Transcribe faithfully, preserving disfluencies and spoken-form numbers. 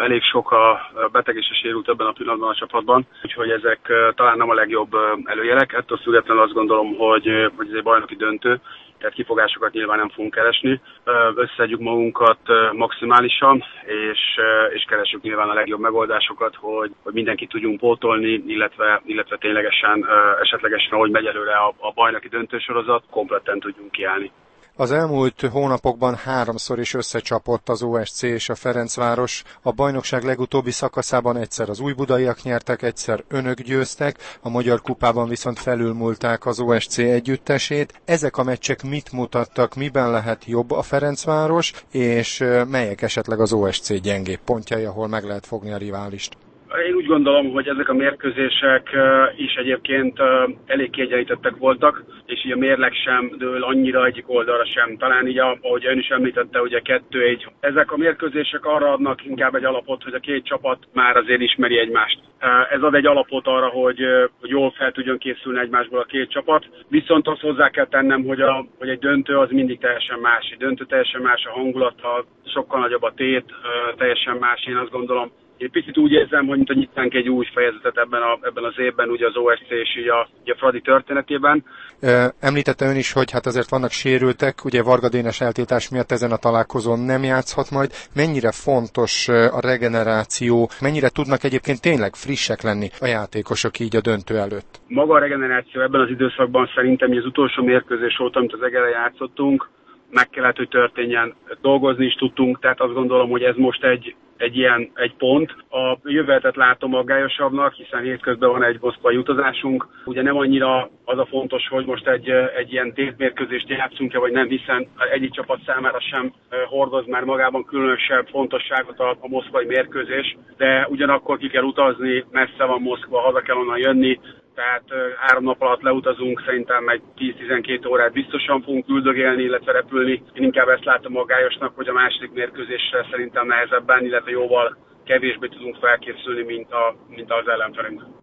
elég sok a beteg és a sérült ebben a pillanatban a csapatban, úgyhogy ezek talán nem a legjobb előjelek. Ettől függetlenül azt gondolom, hogy, hogy ez egy bajnoki döntő, tehát kifogásokat nyilván nem fogunk keresni. Összeszedjük magunkat maximálisan, és, és keresjük nyilván a legjobb megoldásokat, hogy, hogy mindenkit tudjunk pótolni, illetve, illetve ténylegesen, esetlegesen, ahogy megy előre a, a bajnoki döntősorozat, kompletten tudjunk kiállni. Az elmúlt hónapokban háromszor is összecsapott az o es cé és a Ferencváros. A bajnokság legutóbbi szakaszában egyszer az újbudaiak nyertek, egyszer önök győztek, a Magyar Kupában viszont felülmúlták az o es cé együttesét. Ezek a meccsek mit mutattak, miben lehet jobb a Ferencváros, és melyek esetleg az o es cé gyengébb pontjai, ahol meg lehet fogni a riválist? Én úgy gondolom, hogy ezek a mérkőzések is egyébként elég kiegyenlítettek voltak, és így a mérleg sem dől annyira egyik oldalra sem. Talán így, ahogy ön is említette, ugye kettő egy. Ezek a mérkőzések arra adnak inkább egy alapot, hogy a két csapat már azért ismeri egymást. Ez ad egy alapot arra, hogy, hogy jól fel tudjon készülni egymásból a két csapat. Viszont azt hozzá kell tennem, hogy, a, hogy egy döntő az mindig teljesen más. Egy döntő teljesen más a hangulata, sokkal nagyobb a tét, teljesen más, én azt gondolom. Én picit úgy érzem, hogy mint nyitnánk egy új fejezetet ebben, a, ebben az évben, ugye az o es cé és így a, így a Fradi történetében. Említette ön is, hogy hát azért vannak sérültek, ugye Varga Dénes eltiltás miatt ezen a találkozón nem játszhat majd. Mennyire fontos a regeneráció, mennyire tudnak egyébként tényleg frissek lenni a játékosok így a döntő előtt? Maga a regeneráció ebben az időszakban szerintem, hogy az utolsó mérkőzés óta, amit az Egerrel játszottunk, meg kellett, hogy történjen, dolgozni is tudtunk, tehát azt gondolom, hogy ez most egy, egy ilyen egy pont. A jövőletet látom aggályosabbnak, hiszen hétközben van egy moszkvai utazásunk. Ugye nem annyira az a fontos, hogy most egy, egy ilyen tétmérkőzést játszunk-e, vagy nem, hiszen egyik csapat számára sem hordoz már magában különösebb fontosságot a, a moszkvai mérkőzés, de ugyanakkor ki kell utazni, messze van Moszkva, haza kell onnan jönni, tehát három nap alatt leutazunk, szerintem egy tíz-tizenkét órát biztosan fogunk üldögélni, illetve repülni. Én inkább ezt látom aggályosnak, hogy a második mérkőzésre szerintem nehezebben, illetve jóval kevésbé tudunk felkészülni, mint, a, mint az ellenfelünk.